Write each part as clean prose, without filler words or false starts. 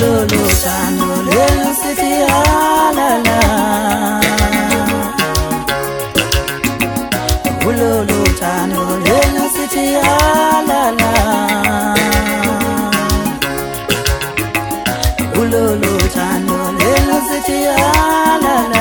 Ulolo chando lelo sithi halala. Ulolo chando lelo sithi halala. Ulolo chando lelo sithi halala.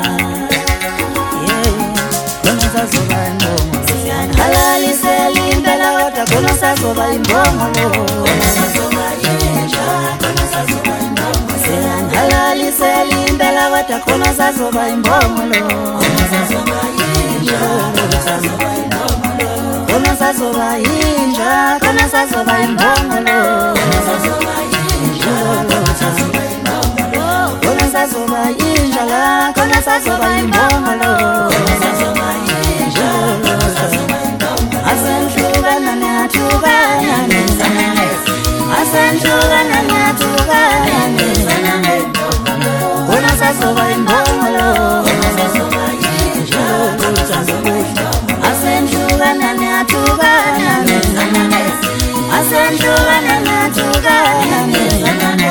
Yeah, kona sazoba imbongo halali selimbela wata kona sazoba imbongo kona sazoba yinja kona sazoba imbongo halali selimbela wata kona sazoba imbongo kona sazoba yinja kona sazoba imbongo kona sazoba yinja kona sazoba imbongo kona sazoba yinja kona sazoba imbongo kona sazoba yinja la kona sazoba imbongo kona sazoba yinja kona sazoba imbongo asenhlukana nyathukana nezanane asenhlukana nyathukana nezanane kona sazoba imbongo kona sazoba yinja kona sazoba imbongo asenhlukana nyathukana nezanane asenhlukana nyathukana nezanane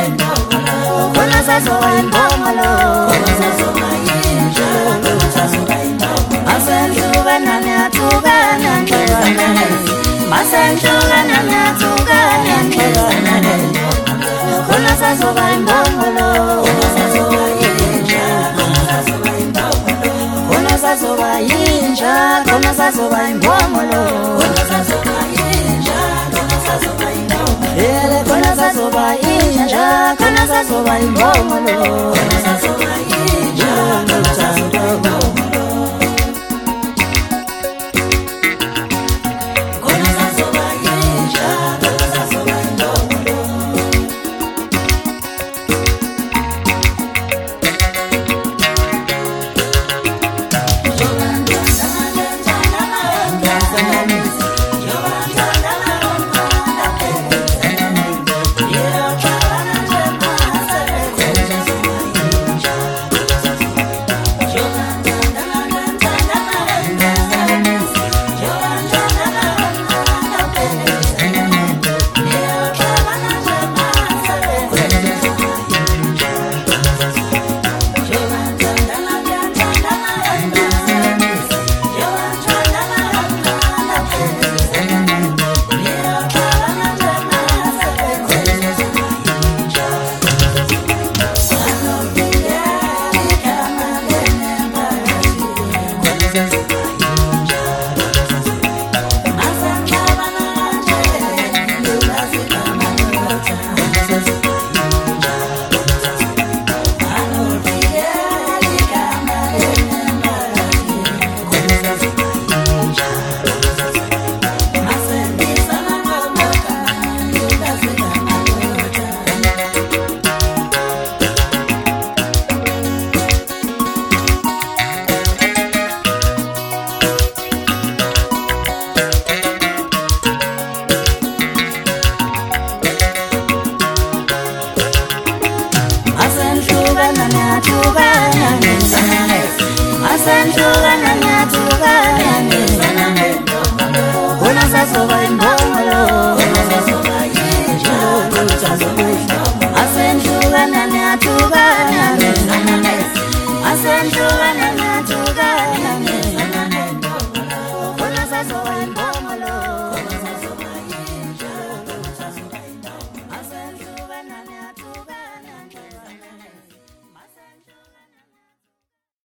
kona sazoba imbongo kona sazoba yinja kona sazoba imbongo asenhlukana nyathukana nezanane asenhlukana nyathukana nezanane kona sazoba imbongo kona sazoba yinja kona sazoba imbongo kona sazoba yinja kona sazoba imbongo kona sazoba yinja kona sazoba imbongo kona sazoba yinja kona sazoba imbongo kona sazoba yinja kona sazoba imbongo asenhlukana nyathukana nezanane asenhlukana